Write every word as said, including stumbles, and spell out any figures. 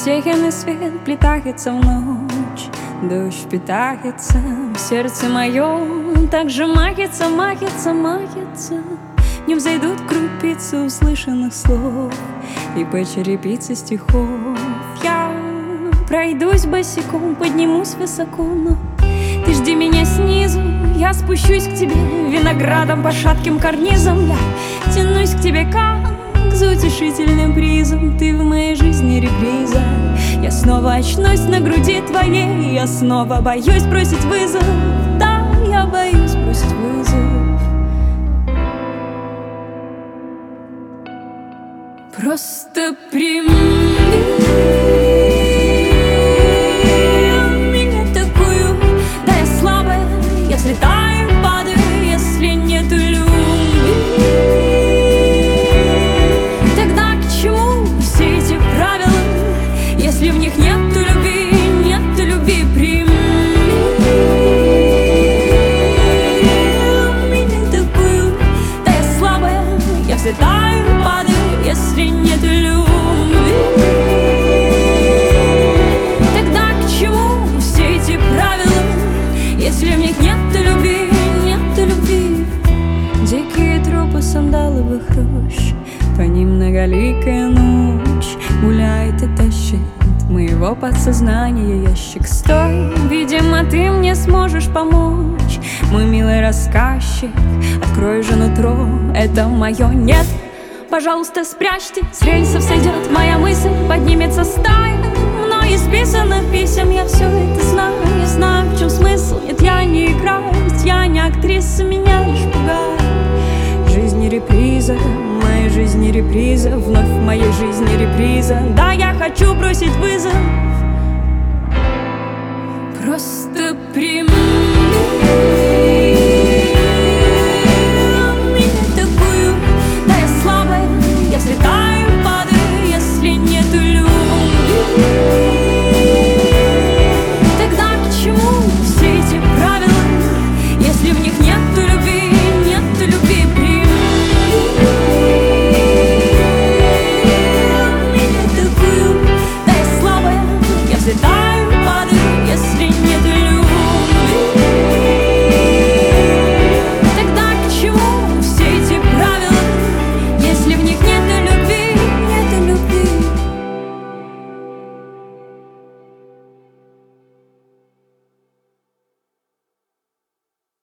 рассеянный свет плетается в ночь, дождь питается в сердце моем, так же махится, махится, махится. Не взойдут крупицы услышанных слов и по черепице стихов. Я пройдусь босиком, поднимусь высоко, но ты жди меня снизу. Я спущусь к тебе виноградом по шатким карнизам. Я тянусь к тебе, как за утешительным призом. Ты в моей жизни реприза. Я снова очнусь на груди твоей. Я снова боюсь бросить вызов. Да, я боюсь бросить вызов. Просто прими меня такую. Да, я слабая, я взлетаю, падаю, если нету любви. Тогда к чему все эти правила, если в них нету любви, нету любви? Прими меня такую. Да, я слабая, я взлетаю, падаю, если нет любви. Тогда к чему все эти правила, если в них нет любви, нет любви? Дикие тропы сандаловых рощ, по ним многоликая ночь гуляет и тащит моего подсознания ящик. Стой, видимо, ты мне сможешь помочь, мой милый рассказчик. Открой же нутро, это мое нет. Пожалуйста, спрячьте, с рельсов сойдет моя мысль, поднимется стая мной исписанных писем. Я все это знаю, я знаю, в чем смысл. Нет, я не играю, ведь я не актриса, меня лишь пугает жизнь реприза, моя жизнь реприза, вновь в моей жизни реприза. Да, я хочу бросить вызов. Просто прими